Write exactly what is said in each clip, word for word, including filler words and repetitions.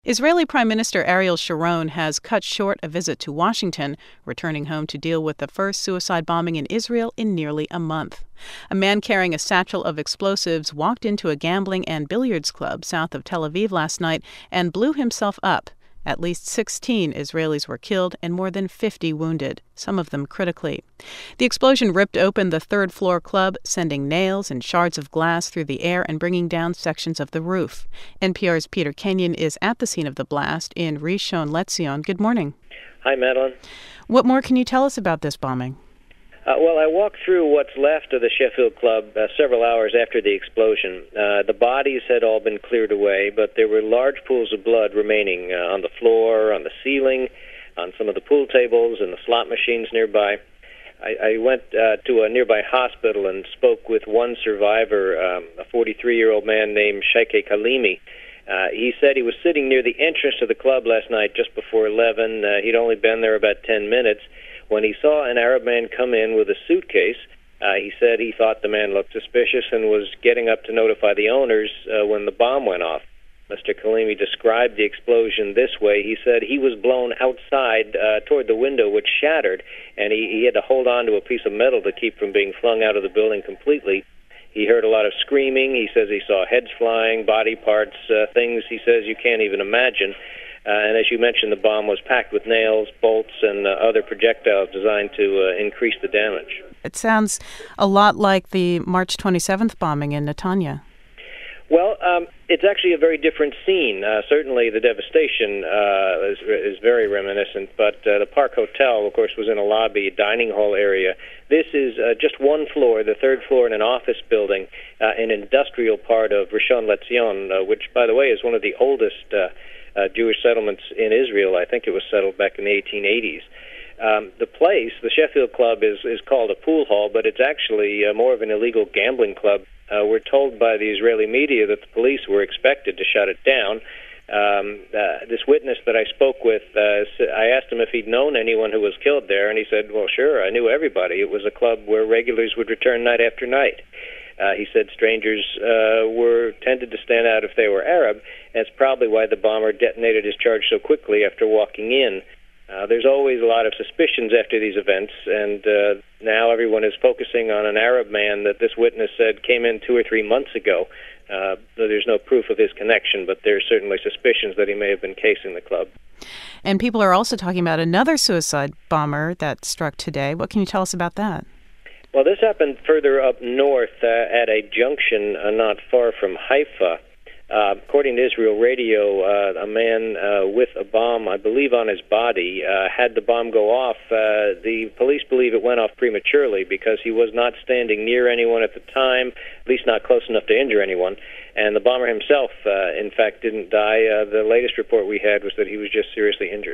Israeli Prime Minister Ariel Sharon has cut short a visit to Washington, returning home to deal with the first suicide bombing in Israel in nearly a month. A man carrying a satchel of explosives walked into a gambling and billiards club south of Tel Aviv last night and blew himself up. At least sixteen Israelis were killed and more than fifty wounded, some of them critically. The explosion ripped open the third-floor club, sending nails and shards of glass through the air and bringing down sections of the roof. N P R's Peter Kenyon is at the scene of the blast in Rishon LeZion. Good morning. Hi, Madeline. What more can you tell us about this bombing? Uh, well, I walked through what's left of the Sheffield Club uh, several hours after the explosion. Uh, the bodies had all been cleared away, but there were large pools of blood remaining uh, on the floor, on the ceiling, on some of the pool tables and the slot machines nearby. I, I went uh, to a nearby hospital and spoke with one survivor, um, a forty-three-year-old man named Sheikh Kalimi. Uh, he said he was sitting near the entrance to the club last night just before eleven. Uh, he'd only been there about ten minutes. When he saw an Arab man come in with a suitcase, uh, he said he thought the man looked suspicious and was getting up to notify the owners uh, when the bomb went off. Mister Kalimi described the explosion this way. He said he was blown outside uh, toward the window, which shattered, and he, he had to hold on to a piece of metal to keep from being flung out of the building completely. He heard a lot of screaming. He says he saw heads flying, body parts, uh, things he says you can't even imagine. Uh, and as you mentioned, the bomb was packed with nails, bolts, and uh, other projectiles designed to uh, increase the damage. It sounds a lot like the March twenty-seventh bombing in Netanya. Well, um, it's actually a very different scene. Uh, certainly the devastation uh, is, is very reminiscent, but uh, the Park Hotel, of course, was in a lobby, a dining hall area. This is uh, just one floor, the third floor in an office building, uh, an industrial part of Rishon LeZion, uh, which, by the way, is one of the oldest uh, Uh, Jewish settlements in Israel. I think it was settled back in the eighteen eighties. Um, the place, the Sheffield Club, is, is called a pool hall, but it's actually uh, more of an illegal gambling club. Uh, we're told by the Israeli media that the police were expected to shut it down. Um, uh, this witness that I spoke with, uh, I asked him if he'd known anyone who was killed there, and he said, well, sure, I knew everybody. It was a club where regulars would return night after night. Uh, he said strangers uh, were tended to stand out if they were Arab. That's probably why the bomber detonated his charge so quickly after walking in. Uh, there's always a lot of suspicions after these events, and uh, now everyone is focusing on an Arab man that this witness said came in two or three months ago. Uh, there's no proof of his connection, but there's certainly suspicions that he may have been casing the club. And people are also talking about another suicide bomber that struck today. What can you tell us about that? Well, this happened further up north uh, at a junction uh, not far from Haifa. Uh, according to Israel Radio, uh, a man uh, with a bomb, I believe, on his body, uh, had the bomb go off. Uh, the police believe it went off prematurely because he was not standing near anyone at the time, at least not close enough to injure anyone. And the bomber himself, uh, in fact, didn't die. Uh, the latest report we had was that he was just seriously injured.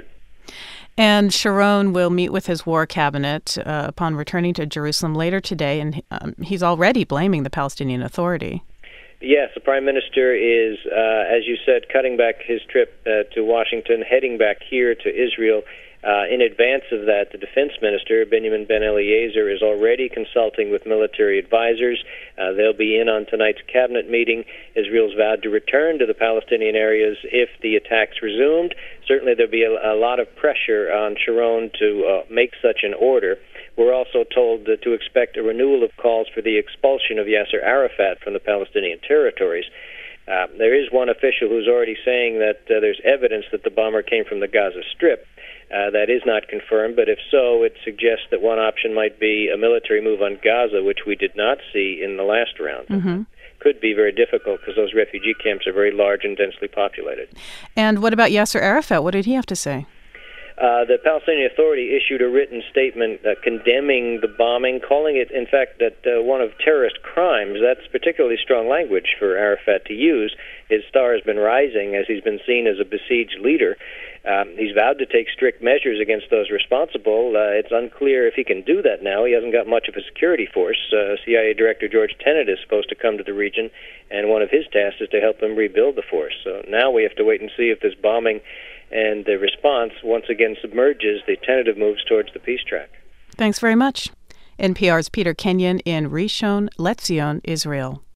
And Sharon will meet with his war cabinet uh, upon returning to Jerusalem later today, and um, he's already blaming the Palestinian Authority. Yes, the Prime Minister is, uh, as you said, cutting back his trip uh, to Washington, heading back here to Israel. Uh, in advance of that, the Defense Minister, Benjamin Ben-Eliezer, is already consulting with military advisors. Uh, they'll be in on tonight's cabinet meeting. Israel's vowed to return to the Palestinian areas if the attacks resumed. Certainly there'll be a, a lot of pressure on Sharon to uh, make such an order. We're also told uh, to expect a renewal of calls for the expulsion of Yasser Arafat from the Palestinian territories. Uh, there is one official who's already saying that uh, there's evidence that the bomber came from the Gaza Strip. Uh, that is not confirmed, but if so, it suggests that one option might be a military move on Gaza, which we did not see in the last round. Mm-hmm. Could be very difficult because those refugee camps are very large and densely populated. And what about Yasser Arafat? What did he have to say? Uh, the Palestinian Authority issued a written statement uh, condemning the bombing, calling it, in fact, that uh, one of terrorist crimes. That's particularly strong language for Arafat to use. His star has been rising as he's been seen as a besieged leader. Um, he's vowed to take strict measures against those responsible. Uh, it's unclear if he can do that now. He hasn't got much of a security force. Uh, C I A Director George Tenet is supposed to come to the region, and one of his tasks is to help him rebuild the force. So now we have to wait and see if this bombing and the response once again submerges the tentative moves towards the peace track. Thanks very much. N P R's Peter Kenyon in Rishon LeZion, Israel.